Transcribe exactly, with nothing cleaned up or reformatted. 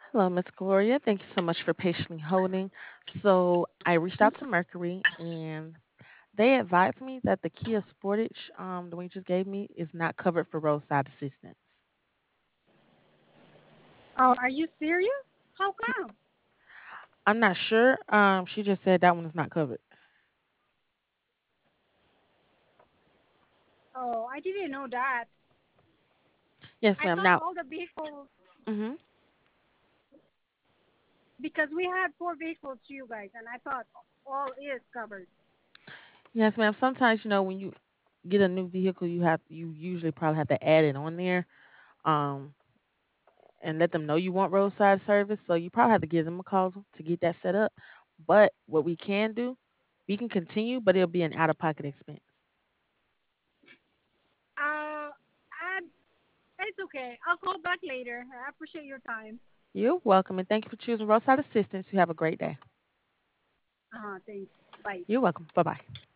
Hello, Miss Gloria. Thank you so much for patiently holding. So I reached out to Mercury and they advised me that the Kia Sportage, um, the one you just gave me, is not covered for roadside assistance. Oh, are you serious? How come? I'm not sure. Um, she just said that one is not covered. Oh, I didn't know that. Yes, I ma'am. thought Now, all the vehicles, hmm because we had four vehicles to you guys, and I thought all is covered. yes, ma'am. Sometimes you know when you get a new vehicle, you have you usually probably have to add it on there, um, and let them know you want roadside service. So you probably have to give them a call to get that set up. But what we can do, we can continue, but it'll be an out of pocket expense. Uh, and it's okay. I'll call back later. I appreciate your time. You're welcome, and thank you for choosing roadside assistance. You have a great day. Uh huh. Thanks. Bye. You're welcome. Bye bye.